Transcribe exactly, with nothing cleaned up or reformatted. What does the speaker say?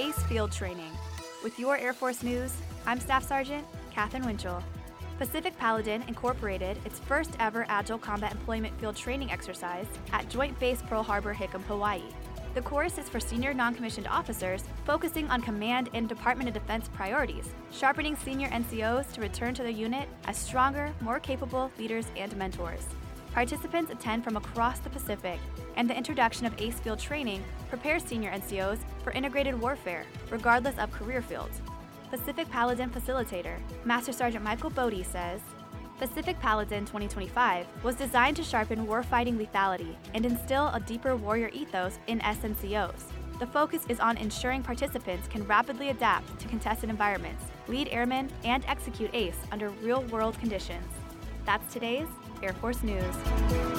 ACE Field Training. With your Air Force news, I'm Staff Sergeant Katherine Winchell. Pacific Paladin incorporated its first ever Agile Combat Employment Field Training exercise at Joint Base Pearl Harbor Hickam, Hawaii. The course is for senior non-commissioned officers focusing on command and Department of Defense priorities, sharpening senior N C Os to return to their unit as stronger, more capable leaders and mentors. Participants attend from across the Pacific, and the introduction of ACE Field Training prepares senior N C Os for integrated warfare, regardless of career field. Pacific Paladin Facilitator, Master Sergeant Michael Bodie says, Pacific Paladin twenty twenty-five was designed to sharpen warfighting lethality and instill a deeper warrior ethos in S N C Os. The focus is on ensuring participants can rapidly adapt to contested environments, lead airmen, and execute ACE under real-world conditions. That's today's Air Force News.